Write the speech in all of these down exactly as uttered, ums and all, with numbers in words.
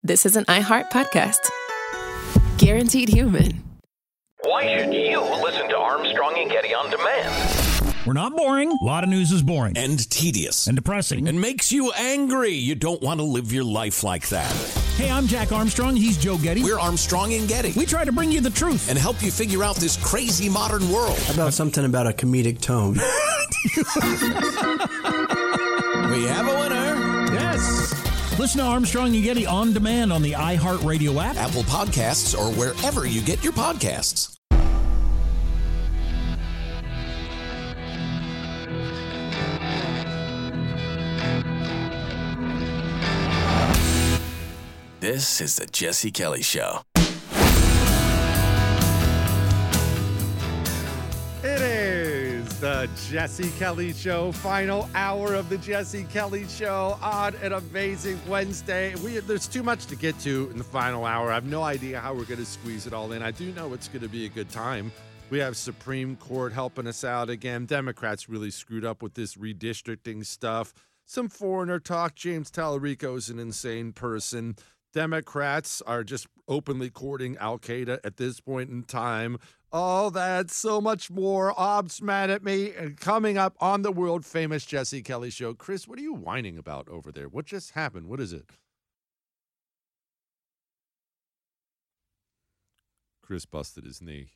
this is an iHeart podcast. Guaranteed human. Why should you listen to Armstrong and Getty on demand? We're not boring. A lot of news is boring. And tedious. And depressing. And makes you angry. You don't want to live your life like that. Hey, I'm Jack Armstrong. He's Joe Getty. We're Armstrong and Getty. We try to bring you the truth. And help you figure out this crazy modern world. How about something about a comedic tone? We have a winner. Yes. Listen to Armstrong and Getty on demand on the iHeartRadio app, Apple Podcasts, or wherever you get your podcasts. This is the Jesse Kelly Show. It is the Jesse Kelly Show, final hour of the Jesse Kelly Show on an amazing Wednesday. We There's too much to get to in the final hour. I have no idea how we're going to squeeze it all in. I do know it's going to be a good time. We have Supreme Court helping us out again. Democrats really screwed up with this redistricting stuff. Some foreigner talk. James Tallarico is an insane person. Democrats are just openly courting Al-Qaeda at this point in time. Oh, that's so much more. Ob's mad at me. And coming up on the world-famous Jesse Kelly Show. Chris, what are you whining about over there? What just happened? What is it? Chris busted his knee.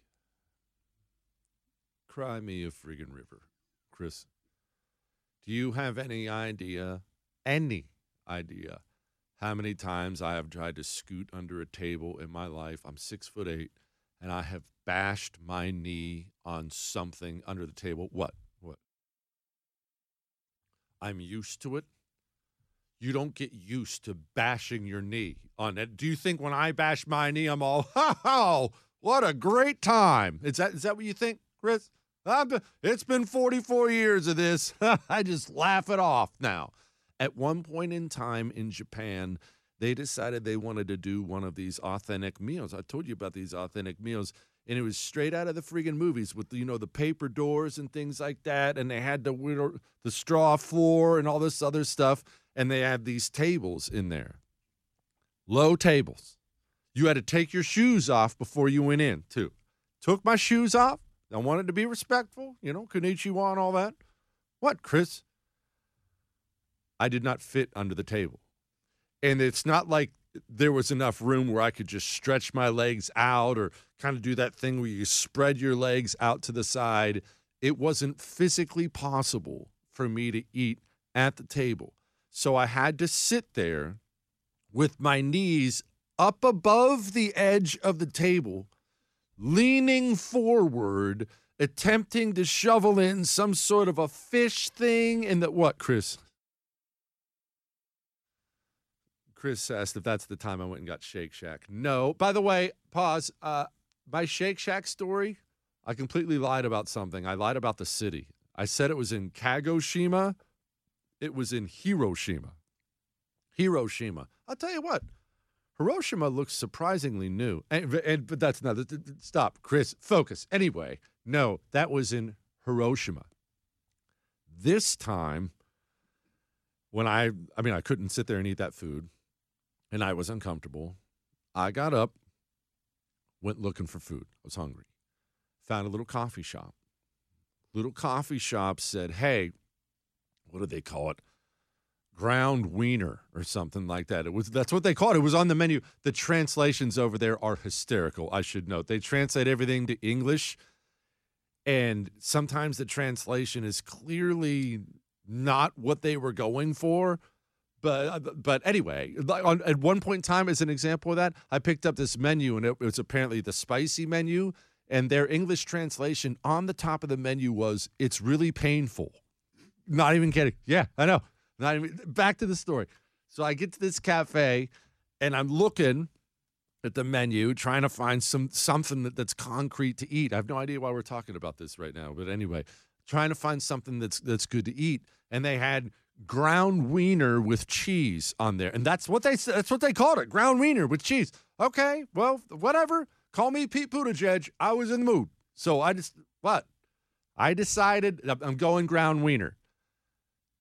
Cry me a friggin' river. Chris, do you have any idea, any idea, how many times I have tried to scoot under a table in my life? I'm six foot eight, and I have bashed my knee on something under the table. What? What? I'm used to it. You don't get used to bashing your knee on it. Do you think when I bash my knee, I'm all, oh, what a great time? Is that is that what you think, Chris? I've, it's been forty-four years of this. I just laugh it off now. At one point in time in Japan, they decided they wanted to do one of these authentic meals. I told you about these authentic meals, and it was straight out of the friggin' movies with, you know, the paper doors and things like that, and they had the, the straw floor and all this other stuff, and they had these tables in there. Low tables. You had to take your shoes off before you went in, too. Took my shoes off. I wanted to be respectful, you know, konnichiwa and all that. What, Chris? I did not fit under the table. And it's not like there was enough room where I could just stretch my legs out or kind of do that thing where you spread your legs out to the side. It wasn't physically possible for me to eat at the table. So I had to sit there with my knees up above the edge of the table, leaning forward, attempting to shovel in some sort of a fish thing in the, what, Chris? Chris asked if that's the time I went and got Shake Shack. No. By the way, pause. Uh, my Shake Shack story, I completely lied about something. I lied about the city. I said it was in Kagoshima. It was in Hiroshima. Hiroshima. I'll tell you what. Hiroshima looks surprisingly new. And, and but that's not. Stop, Chris. Focus. Anyway, no, that was in Hiroshima. This time, when I, I mean, I couldn't sit there and eat that food. And I was uncomfortable. I got up, went looking for food. I was hungry. Found a little coffee shop. Little coffee shop said, hey, what do they call it? Ground wiener or something like that. It was that's what they called it. It was on the menu. The translations over there are hysterical, I should note. They translate everything to English, and sometimes the translation is clearly not what they were going for. But but anyway, on, at one point in time, as an example of that, I picked up this menu, and it was apparently the spicy menu, and their English translation on the top of the menu was, it's really painful. Not even kidding. Yeah, I know. Not even, back to the story. So I get to this cafe, and I'm looking at the menu, trying to find some something that, that's concrete to eat. I have no idea why we're talking about this right now, but anyway, trying to find something that's that's good to eat, and they had ground wiener with cheese on there, and that's what they that's what they called it, ground wiener with cheese. Okay, well, whatever. Call me Pete Buttigieg. I was in the mood, so I just what I decided I'm going ground wiener.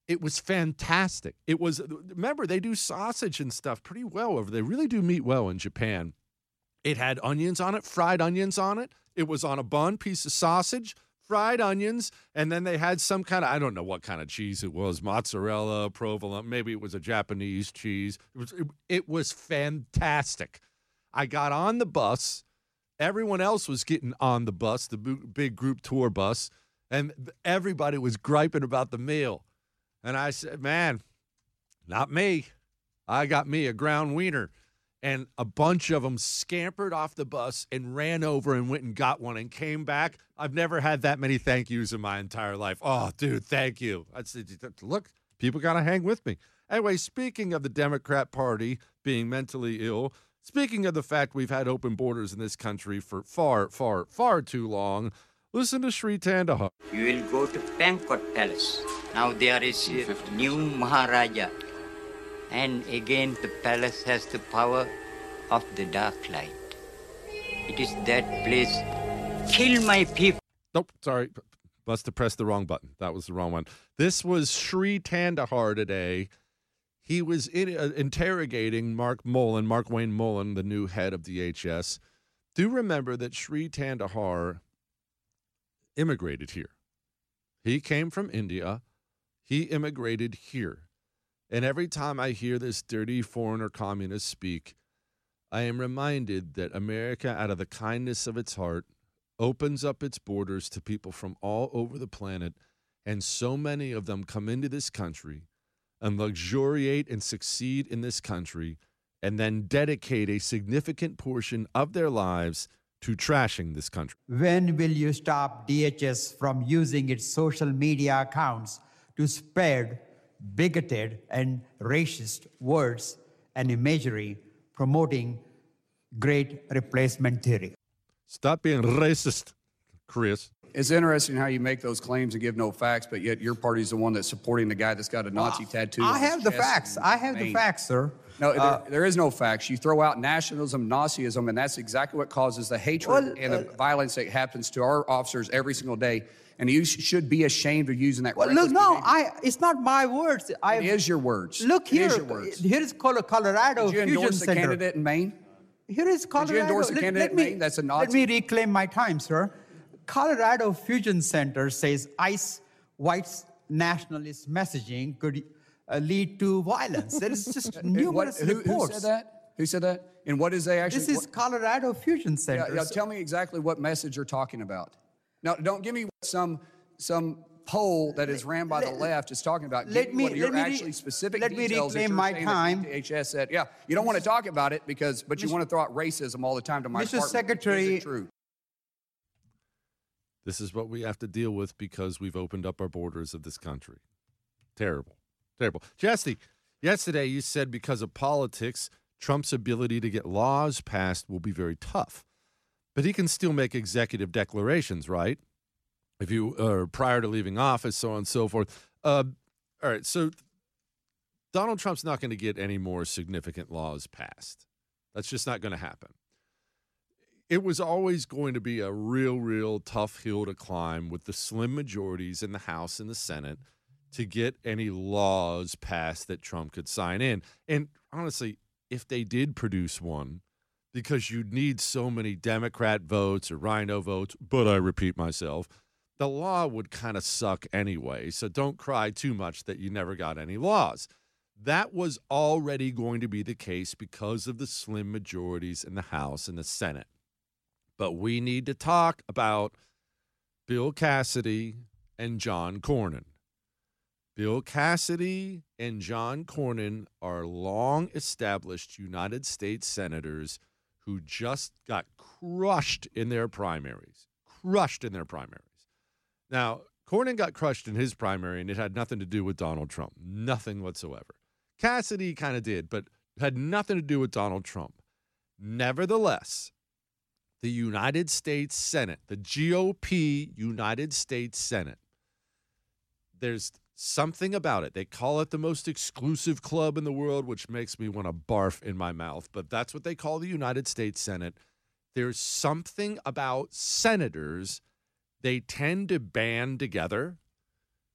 It was fantastic. It was, remember, they do sausage and stuff pretty well over there. They really do meat well in Japan. It had onions on it, fried onions on it. It was on a bun, piece of sausage, fried onions, and then they had some kind of, I don't know what kind of cheese it was, mozzarella, provolone, maybe it was a Japanese cheese. It was, it, it was fantastic. I got on the bus. Everyone else was getting on the bus, the big group tour bus, and everybody was griping about the meal. And I said, man, not me. I got me a ground wiener. And a bunch of them scampered off the bus and ran over and went and got one and came back. I've never had that many thank yous in my entire life. Oh, dude, thank you. I said, look, people got to hang with me. Anyway, speaking of the Democrat Party being mentally ill, speaking of the fact we've had open borders in this country for far, far, far too long, listen to Sri Tandahar. You will go to Pankot Palace. Now there is a new Maharaja. And again, the palace has the power of the dark light. It is that place. Kill my people. Nope, sorry. Must have pressed the wrong button. That was the wrong one. This was Sri Tandahar today. He was in, uh, interrogating Mark Mullen, Mark Wayne Mullen, the new head of D H S. Do remember that Sri Tandahar immigrated here. He came from India. He immigrated here. And every time I hear this dirty foreigner communist speak, I am reminded that America, out of the kindness of its heart, opens up its borders to people from all over the planet, and so many of them come into this country and luxuriate and succeed in this country, and then dedicate a significant portion of their lives to trashing this country. When will you stop D H S from using its social media accounts to spread bigoted and racist words and imagery promoting great replacement theory? Stop being racist, Chris. It's interesting how you make those claims and give no facts, but yet your party's the one that's supporting the guy that's got a Nazi uh, tattoo. I have the facts. I have the facts, sir. No, uh, there, there is no facts. You throw out nationalism, Nazism, and that's exactly what causes the hatred well, and the uh, violence that happens to our officers every single day. And you sh- should be ashamed of using that. Well, look, no, I, it's not my words. I, it is your words. Look it here. Is your words. Here is Colorado Did you Fusion endorse the Center. candidate in Maine? Here is Colorado. Did you endorse the let, candidate let me, in Maine? That's a Nazi. Let me reclaim my time, sir. Colorado Fusion Center says ICE white nationalist messaging could uh, lead to violence. There is just numerous what, who, reports. Who said that? Who said that? And what is they actually? This is what, Colorado Fusion Center. Yeah, yeah, tell me exactly what message you're talking about. Now, don't give me some some poll that is ran by let, the left is talking about. Let give me, what your let actually me, specific let me details reclaim my time. D H S said, yeah, you don't want to talk about it because, but you want to throw out racism all the time to my Mister apartment. Secretary. Is it true? This is what we have to deal with because we've opened up our borders of this country. Terrible. Terrible. Jesse, yesterday you said because of politics, Trump's ability to get laws passed will be very tough. But he can still make executive declarations, right? If you uh, prior to leaving office, so on and so forth. Uh, all right, so Donald Trump's not going to get any more significant laws passed. That's just not going to happen. It was always going to be a real, real tough hill to climb with the slim majorities in the House and the Senate to get any laws passed that Trump could sign in. And honestly, if they did produce one, because you'd need so many Democrat votes or Rhino votes, but I repeat myself, the law would kind of suck anyway. So don't cry too much that you never got any laws. That was already going to be the case because of the slim majorities in the House and the Senate. But we need to talk about Bill Cassidy and John Cornyn. Bill Cassidy and John Cornyn are long-established United States senators who just got crushed in their primaries. Crushed in their primaries. Now, Cornyn got crushed in his primary, and it had nothing to do with Donald Trump. Nothing whatsoever. Cassidy kind of did, but had nothing to do with Donald Trump. Nevertheless, the United States Senate, the G O P United States Senate, there's something about it. They call it the most exclusive club in the world, which makes me want to barf in my mouth, but that's what they call the United States Senate. There's something about senators. They tend to band together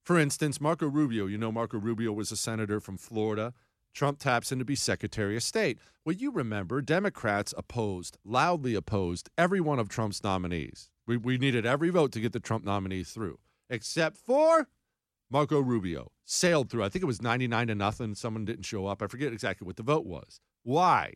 For instance, Marco Rubio, you know Marco Rubio was a senator from Florida. Trump taps him to be Secretary of State. Well, you remember Democrats opposed, loudly opposed, every one of Trump's nominees. We, we needed every vote to get the Trump nominees through, except for Marco Rubio. Sailed through. I think it was ninety-nine to nothing. Someone didn't show up. I forget exactly what the vote was. Why?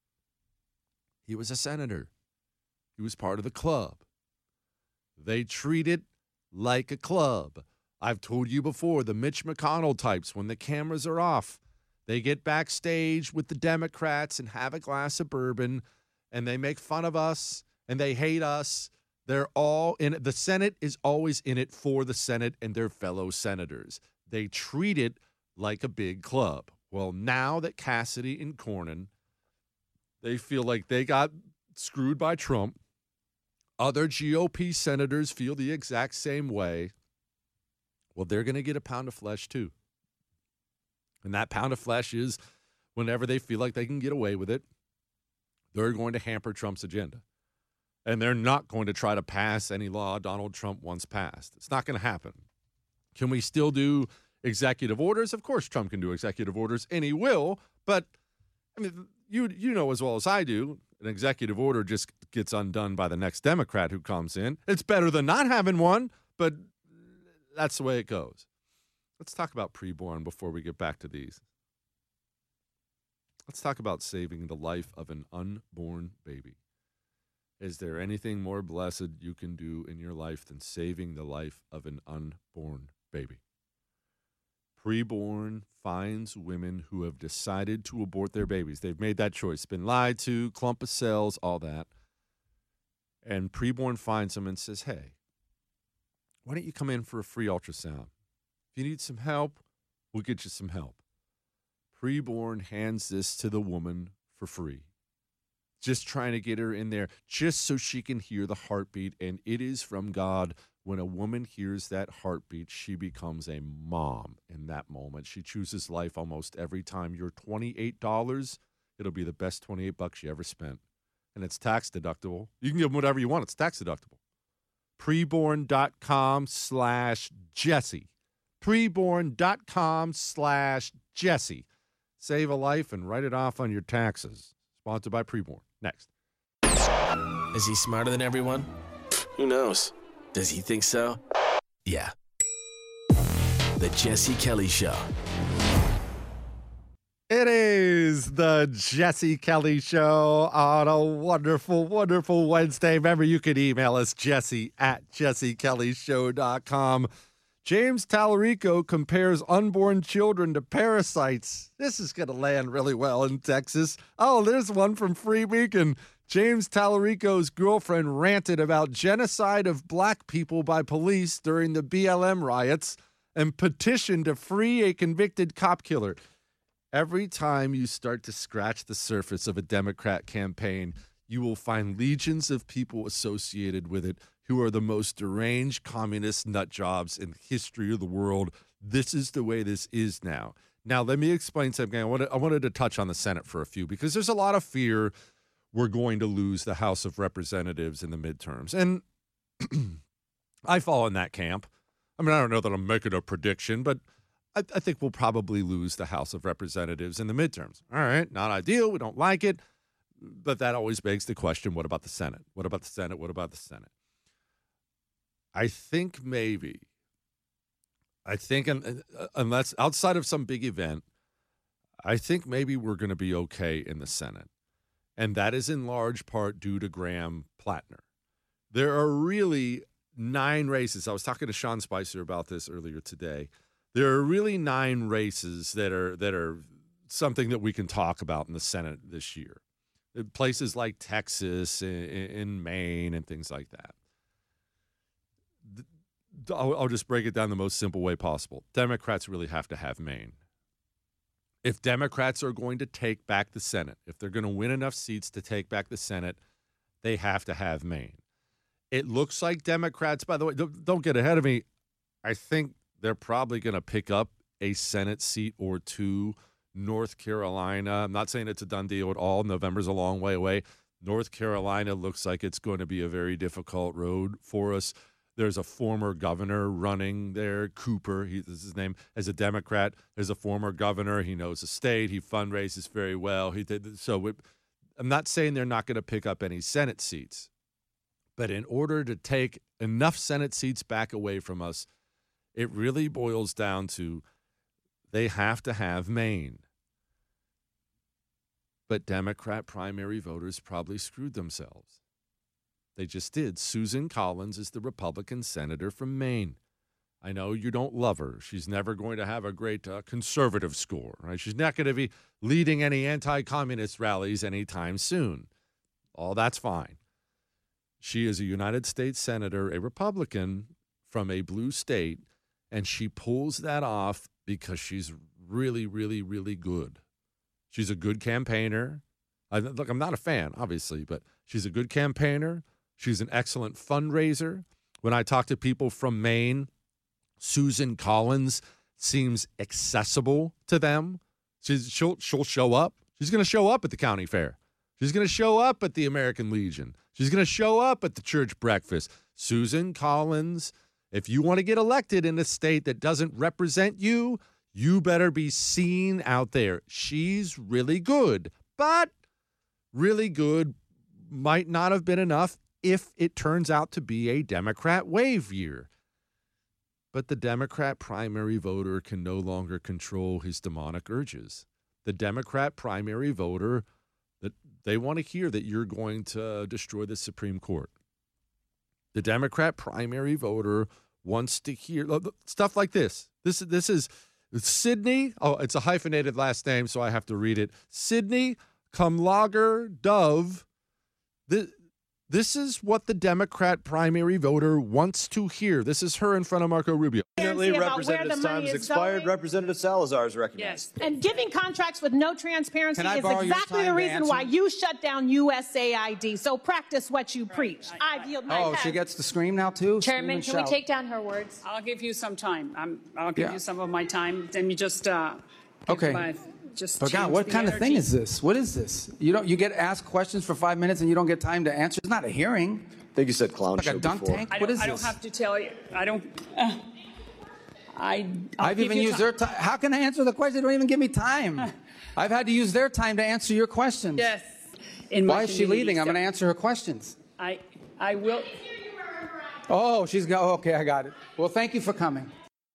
He was a senator. He was part of the club. They treat it like a club. I've told you before, the Mitch McConnell types, when the cameras are off, they get backstage with the Democrats and have a glass of bourbon, and they make fun of us, and they hate us. They're all in it. The Senate is always in it for the Senate and their fellow senators. They treat it like a big club. Well, now that Cassidy and Cornyn, they feel like they got screwed by Trump. Other G O P senators feel the exact same way. Well, they're going to get a pound of flesh too. And that pound of flesh is whenever they feel like they can get away with it, they're going to hamper Trump's agenda. And they're not going to try to pass any law Donald Trump once passed. It's not going to happen. Can we still do executive orders? Of course Trump can do executive orders, and he will. But, I mean, you you know as well as I do, an executive order just gets undone by the next Democrat who comes in. It's better than not having one, but that's the way it goes. Let's talk about preborn before we get back to these. Let's talk about saving the life of an unborn baby. Is there anything more blessed you can do in your life than saving the life of an unborn baby? Preborn finds women who have decided to abort their babies. They've made that choice, been lied to, clump of cells, all that. And Preborn finds them and says, hey, why don't you come in for a free ultrasound? If you need some help, we'll get you some help. Preborn hands this to the woman for free. Just trying to get her in there just so she can hear the heartbeat. And it is from God. When a woman hears that heartbeat, she becomes a mom in that moment. She chooses life almost every time. Your twenty-eight dollars, it'll be the best twenty-eight bucks you ever spent. And it's tax deductible. You can give them whatever you want. It's tax deductible. Preborn.com slash Jesse. Preborn.com slash Jesse. Save a life and write it off on your taxes. Sponsored by Preborn. Next. Is he smarter than everyone? Who knows? Does he think so? Yeah. The Jesse Kelly Show. It is the Jesse Kelly Show on a wonderful, wonderful Wednesday. Remember, you can email us, Jesse at jesse kelly show dot com. James Tallarico compares unborn children to parasites. This is going to land really well in Texas. Oh, there's one from Free Beacon. James Tallarico's girlfriend ranted about genocide of black people by police during the B L M riots and petitioned to free a convicted cop killer. Every time you start to scratch the surface of a Democrat campaign, you will find legions of people associated with it who are the most deranged communist nut jobs in the history of the world. This is the way this is now. Now, let me explain something. I wanted, I wanted to touch on the Senate for a few because there's a lot of fear we're going to lose the House of Representatives in the midterms. And I fall in that camp. I mean, I don't know that I'm making a prediction, but I, I think we'll probably lose the House of Representatives in the midterms. All right, not ideal. We don't like it. But that always begs the question, what about the Senate? What about the Senate? What about the Senate? I think maybe, I think unless outside of some big event, I think maybe we're going to be okay in the Senate. And that is in large part due to Graham Plattner. There are really nine races. I was talking to Sean Spicer about this earlier today. There are really nine races that are that are something that we can talk about in the Senate this year. Places like Texas, in, in Maine, and things like that. I'll, I'll just break it down the most simple way possible. Democrats really have to have Maine. If Democrats are going to take back the Senate, if they're going to win enough seats to take back the Senate, they have to have Maine. It looks like Democrats, by the way, don't get ahead of me. I think they're probably going to pick up a Senate seat or two. North Carolina, I'm not saying it's a done deal at all. November's a long way away. North Carolina looks like it's going to be a very difficult road for us. There's a former governor running there, Cooper. He, this is his name. As a Democrat, there's a former governor. He knows the state. He fundraises very well. He did so. It, I'm not saying they're not going to pick up any Senate seats, but in order to take enough Senate seats back away from us, it really boils down to they have to have Maine. But Democrat primary voters probably screwed themselves. They just did. Susan Collins is the Republican senator from Maine. I know you don't love her. She's never going to have a great uh, conservative score, right? She's not going to be leading any anti-communist rallies anytime soon. All that's fine. She is a United States senator, a Republican from a blue state, and she pulls that off because she's really, really, really good. She's a good campaigner. I, look, I'm not a fan, obviously, but she's a good campaigner. She's an excellent fundraiser. When I talk to people from Maine, Susan Collins seems accessible to them. She's, she'll, she'll show up. She's going to show up at the county fair. She's going to show up at the American Legion. She's going to show up at the church breakfast. Susan Collins, if you want to get elected in a state that doesn't represent you, you better be seen out there. She's really good, but really good might not have been enough if it turns out to be a Democrat wave year. But the Democrat primary voter can no longer control his demonic urges. The Democrat primary voter, that they want to hear that you're going to destroy the Supreme Court. The Democrat primary voter wants to hear stuff like this. This, this is Sydney. Oh, it's a hyphenated last name, so I have to read it. Sydney Kumlager Dove. This, this is what the Democrat primary voter wants to hear. This is her in front of Marco Rubio. Representative's time has expired. Going. Representative Salazar is recognized. Yes, and giving contracts with no transparency is exactly the reason answer? why you shut down U S A I D. So practice what you preach. I yield my Oh, time. she gets to scream now, too? Chairman, can we take down her words? I'll give you some time. I'm, I'll give Yeah. you some of my time. Then you just uh, give Okay. my, just But God, change what the kind of thing energy. is this? What is this? You don't. You get asked questions for five minutes and you don't get time to answer. It's not a hearing. I think you said clown Like show a dunk before. tank. I What don't, is I don't this? have to tell you. I don't. Uh, I. I'll I've give even you used ti- their time. How can I answer the question? They don't even give me time. I've had to use their time to answer your questions. Yes. In Why my is she community, leaving? I'm so going to answer her questions. I. I will. Oh, she's go. Okay, I got it. Well, thank you for coming.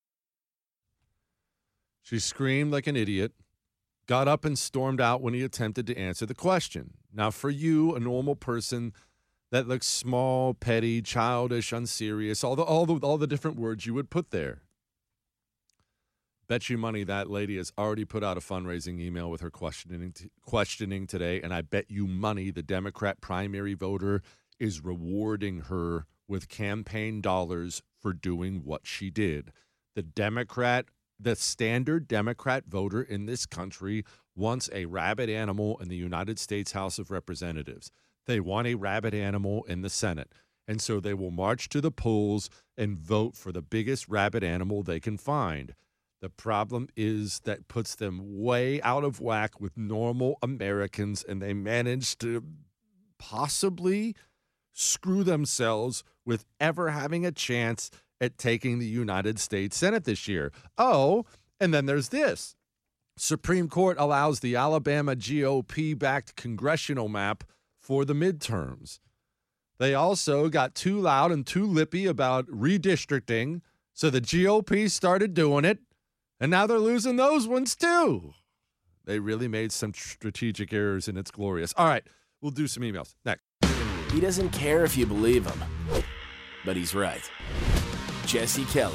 She screamed like an idiot, got up and stormed out when he attempted to answer the question. Now, for you, a normal person, that looks small, petty, childish, unserious, all the all the all the different words you would put there. Bet you money that lady has already put out a fundraising email with her questioning questioning today, and I bet you money the Democrat primary voter is rewarding her with campaign dollars for doing what she did. The Democrat, the standard Democrat voter in this country wants a rabid animal in the United States House of Representatives. They want a rabid animal in the Senate. And so they will march to the polls and vote for the biggest rabid animal they can find. The problem is that puts them way out of whack with normal Americans, and they manage to possibly screw themselves with ever having a chance at taking the United States Senate this year. Oh, and then there's this. Supreme Court allows the Alabama G O P-backed congressional map for the midterms. They also got too loud and too lippy about redistricting, so the G O P started doing it, and now they're losing those ones too. They really made some strategic errors, and it's glorious. All right, we'll do some emails. Next. He doesn't care if you believe him, but he's right. Jesse Kelly.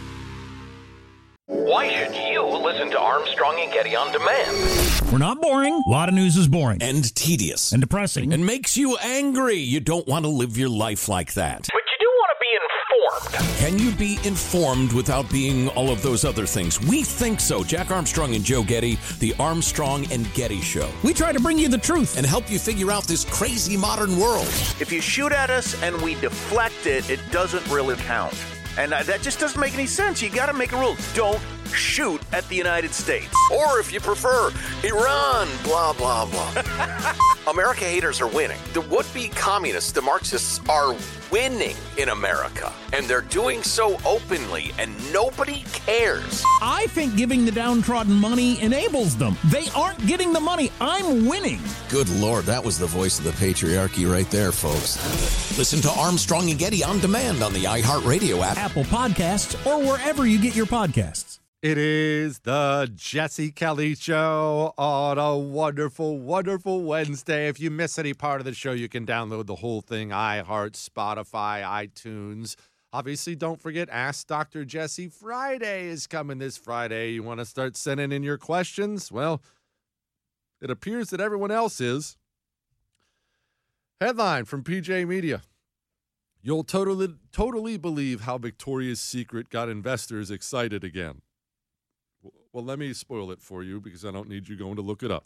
Why should you listen to Armstrong and Getty on demand? We're not boring. A lot of news is boring. And tedious. And depressing. And makes you angry. You don't want to live your life like that. But you do want to be informed. Can you be informed without being all of those other things? We think so. Jack Armstrong and Joe Getty, the Armstrong and Getty Show. We try to bring you the truth and help you figure out this crazy modern world. If you shoot at us and we deflect it, it doesn't really count. And uh, that just doesn't make any sense. You got to make a rule. Don't shoot at the United States. Or if you prefer, Iran, blah, blah, blah. America haters are winning. The would-be communists, the Marxists, are winning in America. And they're doing so openly, and nobody cares. I think giving the downtrodden money enables them. They aren't getting the money. I'm winning. Good Lord, that was the voice of the patriarchy right there, folks. Listen to Armstrong and Getty on demand on the iHeartRadio app, Apple Podcasts, or wherever you get your podcasts. It is the Jesse Kelly Show on a wonderful, wonderful Wednesday. If you miss any part of the show, you can download the whole thing, iHeart, Spotify, iTunes. Obviously, don't forget Ask Doctor Jesse. Friday is coming this Friday. You want to start sending in your questions? Well, it appears that everyone else is. Headline from P J Media. You'll totally, totally believe how Victoria's Secret got investors excited again. Well, let me spoil it for you because I don't need you going to look it up.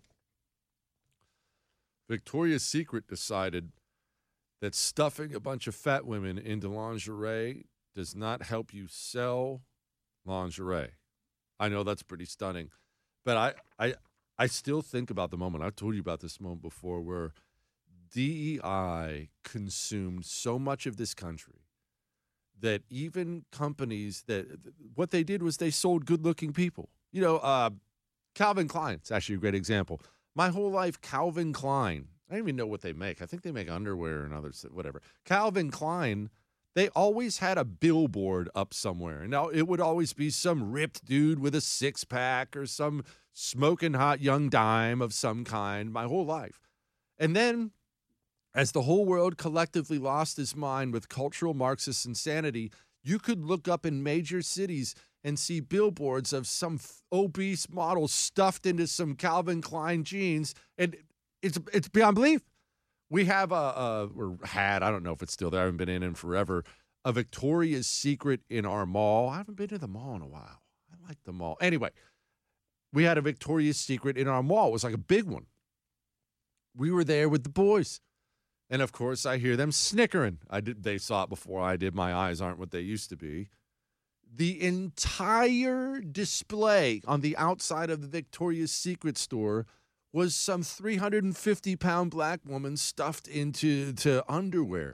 Victoria's Secret decided that stuffing a bunch of fat women into lingerie does not help you sell lingerie. I know that's pretty stunning, but I, I, I still think about the moment. I've told you about this moment before where D E I consumed so much of this country that even companies that what they did was they sold good-looking people. You know, uh, Calvin Klein, it's actually a great example. My whole life, Calvin Klein, I don't even know what they make. I think they make underwear and others, whatever. Calvin Klein, they always had a billboard up somewhere. Now, it would always be some ripped dude with a six-pack or some smoking hot young dime of some kind my whole life. And then, as the whole world collectively lost its mind with cultural Marxist insanity, you could look up in major cities and see billboards of some f- obese model stuffed into some Calvin Klein jeans, and it's it's beyond belief. We have a, a or had, I don't know if it's still there, I haven't been in in forever, a Victoria's Secret in our mall. I haven't been to the mall in a while. I like the mall. Anyway, we had a Victoria's Secret in our mall. It was like a big one. We were there with the boys. And, of course, I hear them snickering. I did. They saw it before I did. My eyes aren't what they used to be. The entire display on the outside of the Victoria's Secret store was some three hundred fifty pound black woman stuffed into to underwear.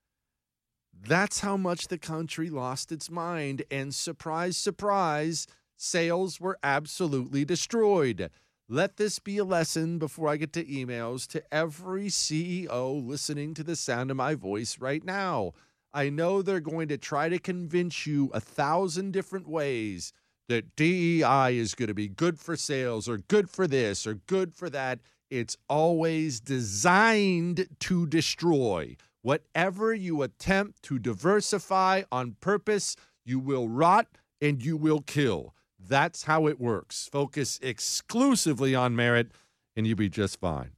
That's how much the country lost its mind. And surprise, surprise, sales were absolutely destroyed. Let this be a lesson before I get to emails to every C E O listening to the sound of my voice right now. I know they're going to try to convince you a thousand different ways that D E I is going to be good for sales or good for this or good for that. It's always designed to destroy. Whatever you attempt to diversify on purpose, you will rot and you will kill. That's how it works. Focus exclusively on merit, and you'll be just fine.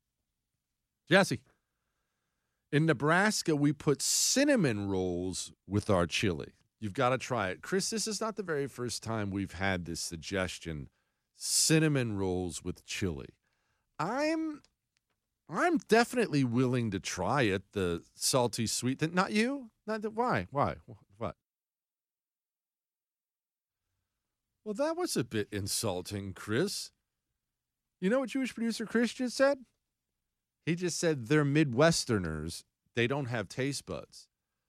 Jesse, in Nebraska, we put cinnamon rolls with our chili. You've got to try it. Chris, this is not the very first time we've had this suggestion, cinnamon rolls with chili. I'm I'm definitely willing to try it, the salty sweet. Not you? Not the, why? Why? What? Well, that was a bit insulting, Chris. You know what Jewish producer Chris just said? He just said they're Midwesterners. They don't have taste buds.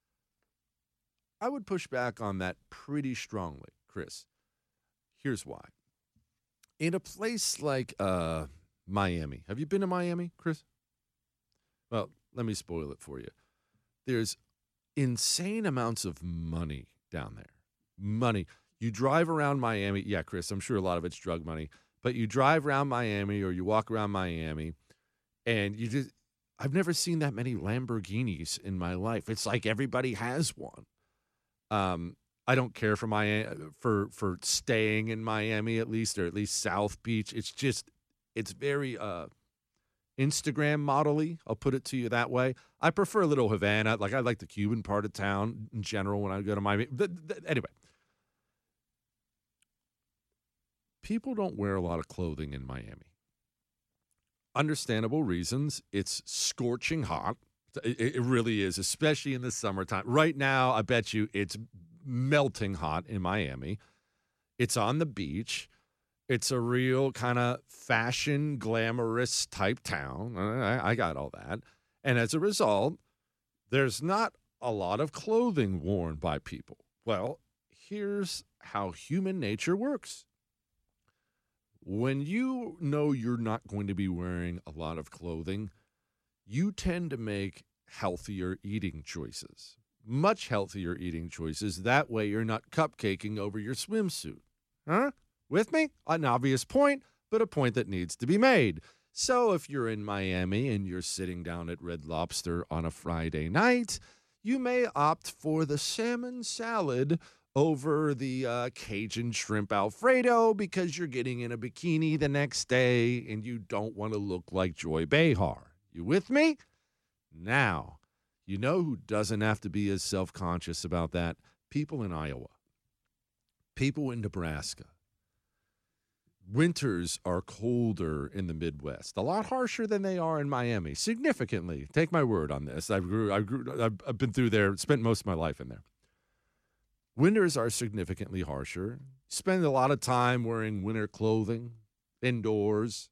I would push back on that pretty strongly, Chris. Here's why. In a place like uh, Miami, have you been to Miami, Chris? Well, let me spoil it for you. There's insane amounts of money down there. Money. You drive around Miami. Yeah, Chris, I'm sure a lot of it's drug money. But you drive around Miami or you walk around Miami, and you just, I've never seen that many Lamborghinis in my life. It's like everybody has one. Um, I don't care for Miami, for for staying in Miami at least, or at least South Beach. It's just, it's very uh, Instagram model-y. I'll put it to you that way. I prefer a little Havana. Like, I like the Cuban part of town in general when I go to Miami. But, th- anyway. People don't wear a lot of clothing in Miami. Understandable reasons. It's scorching hot. It, it really is, especially in the summertime. Right now, I bet you it's melting hot in Miami. It's on the beach. It's a real kind of fashion, glamorous type town. I, I got all that. And as a result, there's not a lot of clothing worn by people. Well, here's how human nature works. When you know you're not going to be wearing a lot of clothing, you tend to make healthier eating choices, much healthier eating choices. That way you're not cupcaking over your swimsuit. Huh? With me? An obvious point, but a point that needs to be made. So if you're in Miami and you're sitting down at Red Lobster on a Friday night, you may opt for the salmon salad over the uh, Cajun shrimp Alfredo because you're getting in a bikini the next day and you don't want to look like Joy Behar. You with me? Now, you know who doesn't have to be as self-conscious about that? People in Iowa. People in Nebraska. Winters are colder in the Midwest, a lot harsher than they are in Miami, significantly. Take my word on this. I grew, I grew, I've been through there, spent most of my life in there. Winters are significantly harsher. Spend a lot of time wearing winter clothing indoors.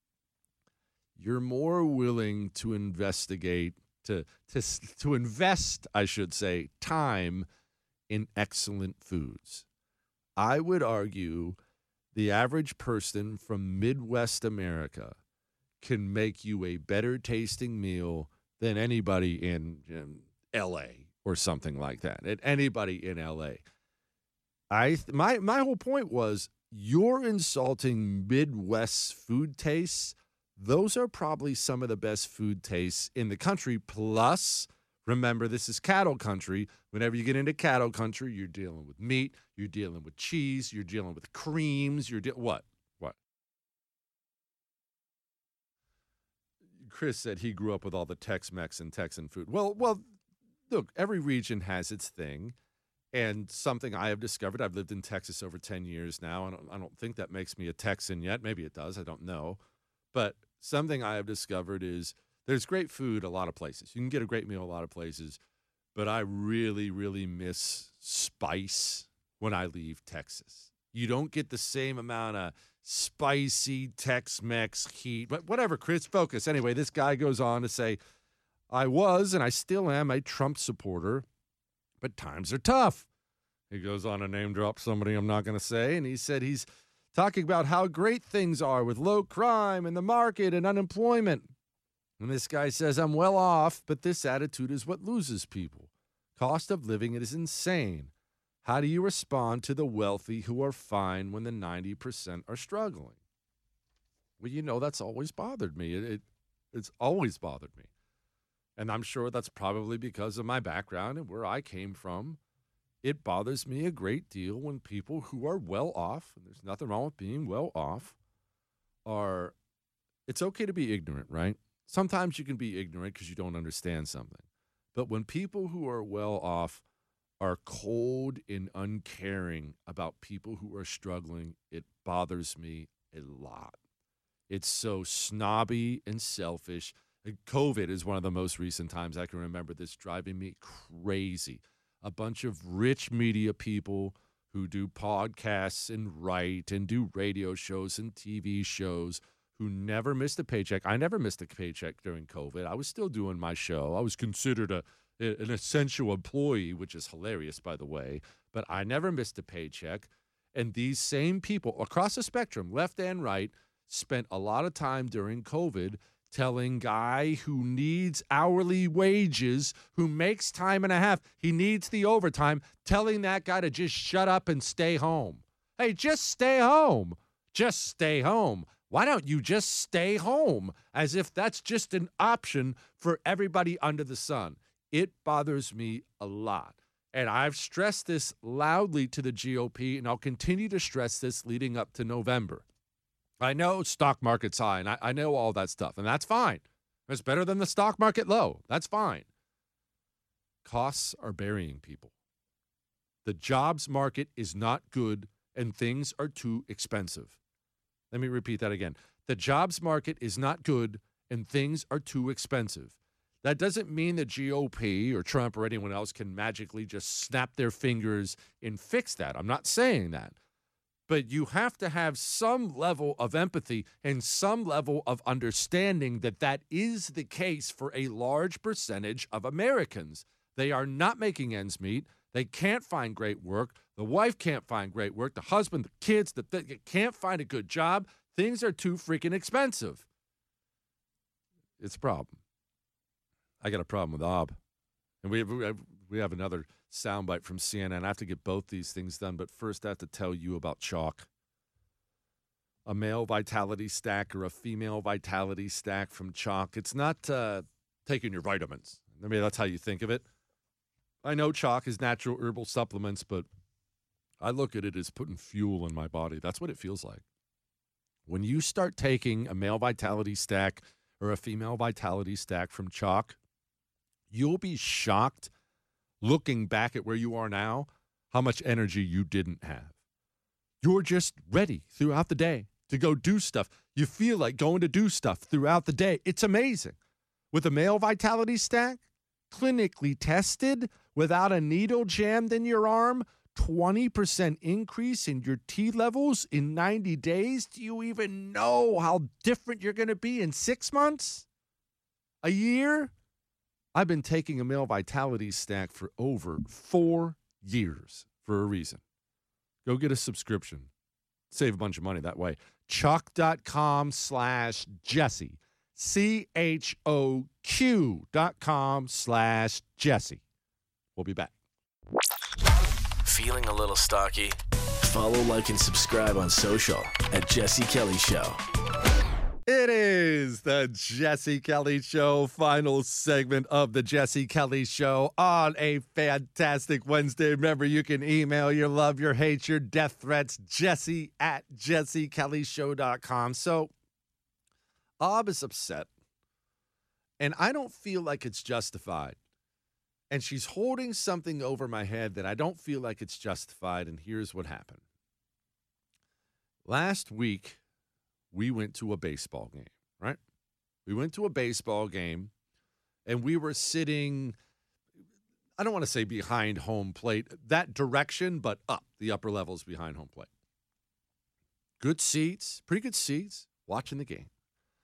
You're more willing to investigate, to, to, to invest, I should say, time in excellent foods. I would argue the average person from Midwest America can make you a better tasting meal than anybody in, in L A or something like that. And anybody in L A. I my my whole point was you're insulting Midwest food tastes. Those are probably some of the best food tastes in the country. Plus, remember, this is cattle country. Whenever you get into cattle country, you're dealing with meat, you're dealing with cheese, you're dealing with creams, you're de- what? What? Chris said he grew up with all the Tex-Mex and Texan food. Well, well, look, every region has its thing. And something I have discovered, I've lived in Texas over ten years now. I don't, I don't think that makes me a Texan yet. Maybe it does. I don't know. But something I have discovered is there's great food a lot of places. You can get a great meal a lot of places. But I really, really miss spice when I leave Texas. You don't get the same amount of spicy Tex-Mex heat. But whatever, Chris, focus. Anyway, this guy goes on to say, I was and I still am a Trump supporter, but times are tough. He goes on to name drop somebody I'm not going to say, and he said he's talking about how great things are with low crime and the market and unemployment. And this guy says, I'm well off, but this attitude is what loses people. Cost of living is insane. How do you respond to the wealthy who are fine when the ninety percent are struggling? Well, you know, that's always bothered me. It, it It's always bothered me. And I'm sure that's probably because of my background and where I came from. It bothers me a great deal when people who are well off, and there's nothing wrong with being well off, are, it's okay to be ignorant, right? Sometimes you can be ignorant because you don't understand something. But when people who are well off are cold and uncaring about people who are struggling, it bothers me a lot. It's so snobby and selfish. COVID is one of the most recent times I can remember this driving me crazy. A bunch of rich media people who do podcasts and write and do radio shows and T V shows who never missed a paycheck. I never missed a paycheck during COVID. I was still doing my show. I was considered a an essential employee, which is hilarious, by the way. But I never missed a paycheck. And these same people across the spectrum, left and right, spent a lot of time during COVID telling guy who needs hourly wages, who makes time and a half, he needs the overtime, telling that guy to just shut up and stay home. Hey, just stay home. Just stay home. Why don't you just stay home? As if that's just an option for everybody under the sun. It bothers me a lot. And I've stressed this loudly to the G O P, and I'll continue to stress this leading up to November. I know stock market's high, and I, I know all that stuff, and that's fine. It's better than the stock market low. That's fine. Costs are burying people. The jobs market is not good, and things are too expensive. Let me repeat that again. The jobs market is not good, and things are too expensive. That doesn't mean the G O P or Trump or anyone else can magically just snap their fingers and fix that. I'm not saying that. But you have to have some level of empathy and some level of understanding that that is the case for a large percentage of Americans. They are not making ends meet. They can't find great work. The wife can't find great work. The husband, the kids, the th- can't find a good job. Things are too freaking expensive. It's a problem. I got a problem with Ob. And we have, we have, we have another soundbite from C N N. I have to get both these things done, but first I have to tell you about chalk. A male vitality stack or a female vitality stack from chalk. It's not uh, taking your vitamins. I mean, that's how you think of it. I know chalk is natural herbal supplements, but I look at it as putting fuel in my body. That's what it feels like. When you start taking a male vitality stack or a female vitality stack from chalk, you'll be shocked looking back at where you are now, how much energy you didn't have. You're just ready throughout the day to go do stuff. You feel like going to do stuff throughout the day. It's amazing. With a male vitality stack, clinically tested, without a needle jammed in your arm, twenty percent increase in your T levels in ninety days. Do you even know how different you're going to be in six months? A year? I've been taking a male vitality stack for over four years for a reason. Go get a subscription. Save a bunch of money that way. Chalk.com slash Jesse. C H O Q dot com slash Jesse. We'll be back. Feeling a little stocky? Follow, like, and subscribe on social at Jesse Kelly Show. It is the Jesse Kelly Show, final segment of the Jesse Kelly Show on a fantastic Wednesday. Remember, you can email your love, your hate, your death threats, Jesse at Jesse Kelly Show dot com. So, Ob is upset, and I don't feel like it's justified. And she's holding something over my head that I don't feel like it's justified, and here's what happened. Last week, we went to a baseball game, right? We went to a baseball game, and we were sitting, I don't want to say behind home plate, that direction, but up, the upper levels behind home plate. Good seats, pretty good seats, watching the game.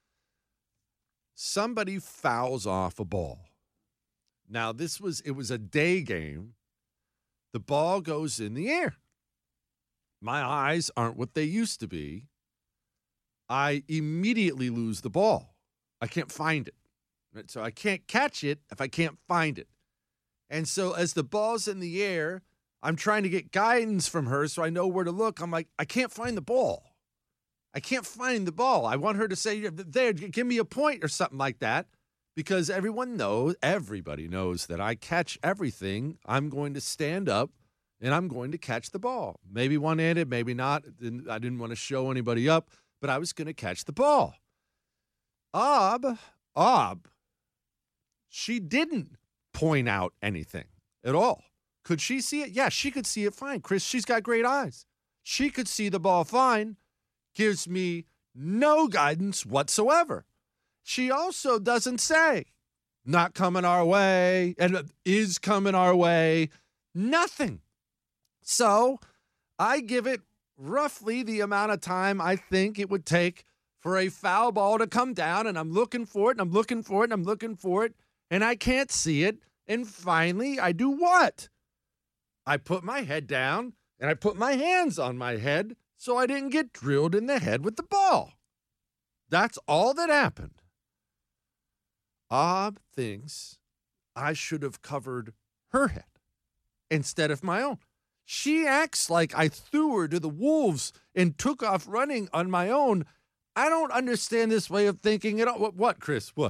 Somebody fouls off a ball. Now, this was, it was a day game. The ball goes in the air. My eyes aren't what they used to be. I immediately lose the ball. I can't find it. Right? So I can't catch it if I can't find it. And so as the ball's in the air, I'm trying to get guidance from her so I know where to look. I'm like, I can't find the ball. I can't find the ball. I want her to say, there, give me a point or something like that. Because everyone knows, everybody knows that I catch everything. I'm going to stand up and I'm going to catch the ball. Maybe one-handed, maybe not. I didn't want to show anybody up, but I was going to catch the ball. Ob, Ob, she didn't point out anything at all. Could she see it? Yeah, she could see it fine. Chris, she's got great eyes. She could see the ball fine. Gives me no guidance whatsoever. She also doesn't say, not coming our way, and is coming our way, nothing. So I give it roughly the amount of time I think it would take for a foul ball to come down, and I'm looking for it, and I'm looking for it, and I'm looking for it, and I can't see it. And finally, I do what? I put my head down, and I put my hands on my head so I didn't get drilled in the head with the ball. That's all that happened. Ob thinks I should have covered her head instead of my own. She acts like I threw her to the wolves and took off running on my own. I don't understand this way of thinking at all. What, what Chris? What?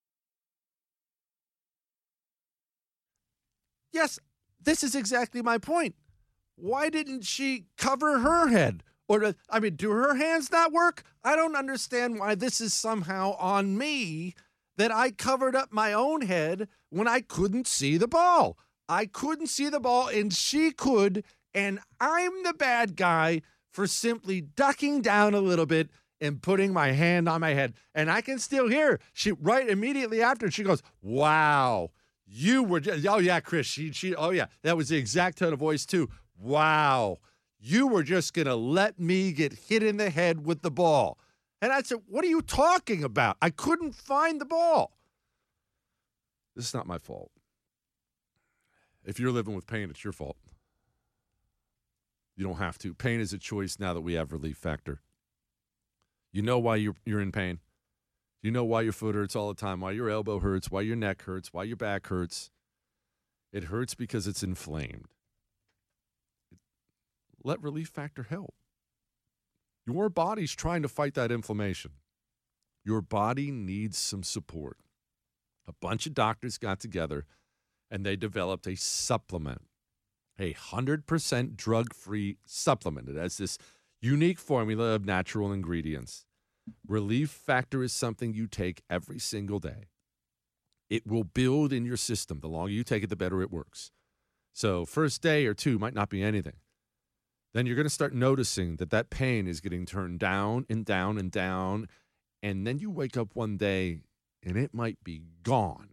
Yes, this is exactly my point. Why didn't she cover her head? Or, I mean, do her hands not work? I don't understand why this is somehow on me that I covered up my own head when I couldn't see the ball. I couldn't see the ball, and she could, and I'm the bad guy for simply ducking down a little bit and putting my hand on my head. And I can still hear her. She, right immediately after, she goes, wow, you were, just, oh yeah, Chris, she, she, oh yeah, that was the exact tone of voice too. Wow, You were just going to let me get hit in the head with the ball. And I said, what are you talking about? I couldn't find the ball. This is not my fault. If you're living with pain, it's your fault. You don't have to. Pain is a choice now that we have Relief Factor. You know why you're, you're in pain. You know why your foot hurts all the time, why your elbow hurts, why your neck hurts, why your back hurts. It hurts because it's inflamed. Let Relief Factor help. Your body's trying to fight that inflammation. Your body needs some support. A bunch of doctors got together and they developed a supplement, a one hundred percent drug-free supplement. It has this unique formula of natural ingredients. Relief Factor is something you take every single day. It will build in your system. The longer you take it, the better it works. So first day or two might not be anything. Then you're going to start noticing that that pain is getting turned down and down and down. And then you wake up one day and it might be gone.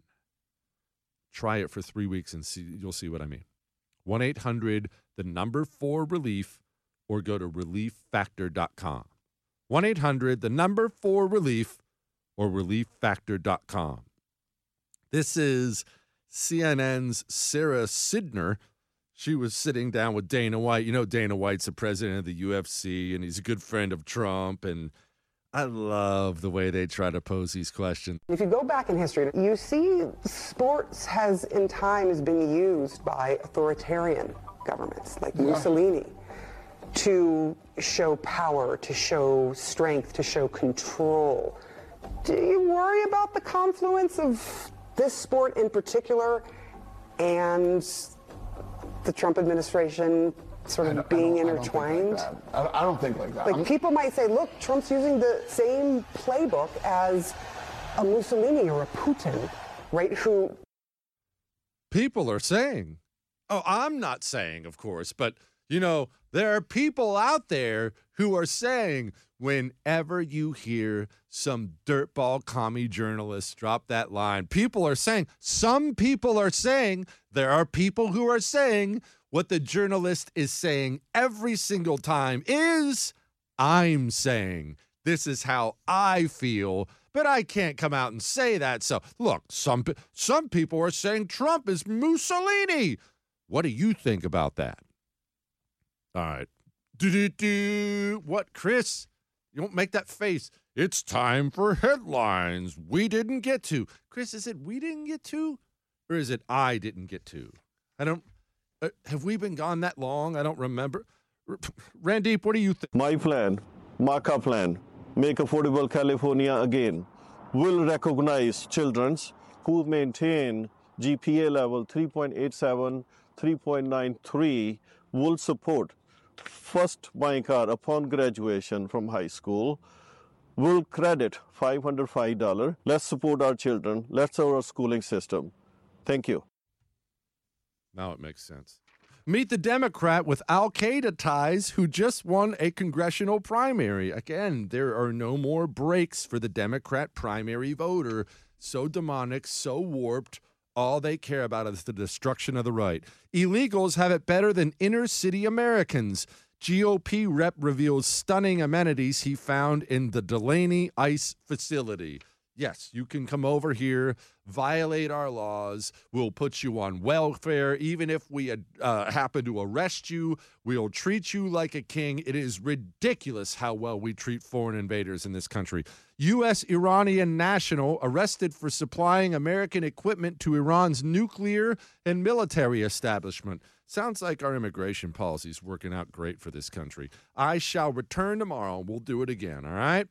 Try it for three weeks and see, you'll see what I mean. one eight hundred, the number four relief, or go to relief factor dot com. one eight hundred, the number four relief, or relief factor dot com. This is C N N's Sarah Sidner. She was sitting down with Dana White. You know, Dana White's the president of the U F C, and he's a good friend of Trump. And I love the way they try to pose these questions. If you go back in history, you see sports has in times been used by authoritarian governments like Mussolini to show power, to show strength, to show control. Do you worry about the confluence of this sport in particular and the Trump administration sort of being intertwined? I don't, I don't think like that. Like I'm, people might say, look, Trump's using the same playbook as a Mussolini or a Putin, right? Who people are saying, oh, I'm not saying, of course, but you know, there are people out there who are saying whenever you hear some dirtball commie journalist drop that line, people are saying, some people are saying, there are people who are saying what the journalist is saying every single time is, I'm saying, this is how I feel, but I can't come out and say that. So look, some, some people are saying Trump is Mussolini. What do you think about that? All right. Do-do-do. What, Chris? You don't make that face. It's time for headlines we didn't get to. Chris, is it we didn't get to? Or is it I didn't get to? I don't... Uh, have we been gone that long? I don't remember. R- Randeep, what do you think? My plan, Marka plan, Make Affordable California Again, will recognize children who maintain G P A level three point eight seven, three point nine three, will support first buying car upon graduation from high school, will credit five hundred five dollars. Let's support our children. Let's support our schooling system. Thank you. Now it makes sense. Meet the Democrat with Al-Qaeda ties who just won a congressional primary. Again, there are no more breaks for the Democrat primary voter. So demonic, so warped. All they care about is the destruction of the right. Illegals have it better than inner-city Americans. G O P rep reveals stunning amenities he found in the Delaney ICE facility. Yes, you can come over here, violate our laws. We'll put you on welfare. Even if we uh, happen to arrest you, we'll treat you like a king. It is ridiculous how well we treat foreign invaders in this country. U S Iranian national arrested for supplying American equipment to Iran's nuclear and military establishment. Sounds like our immigration policy is working out great for this country. I shall return tomorrow. We'll do it again, all right?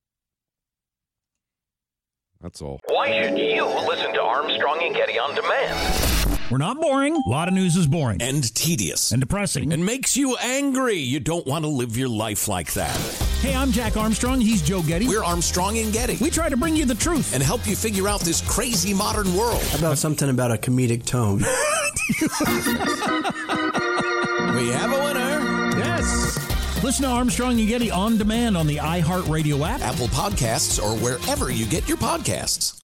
That's all. Why should you listen to Armstrong and Getty on demand? We're not boring. A lot of news is boring. And tedious. And depressing. And makes you angry. You don't want to live your life like that. Hey, I'm Jack Armstrong. He's Joe Getty. We're Armstrong and Getty. We try to bring you the truth. And help you figure out this crazy modern world. How about something about a comedic tone? We have a winner. Yes. Listen to Armstrong and Getty on demand on the iHeartRadio app, Apple Podcasts, or wherever you get your podcasts.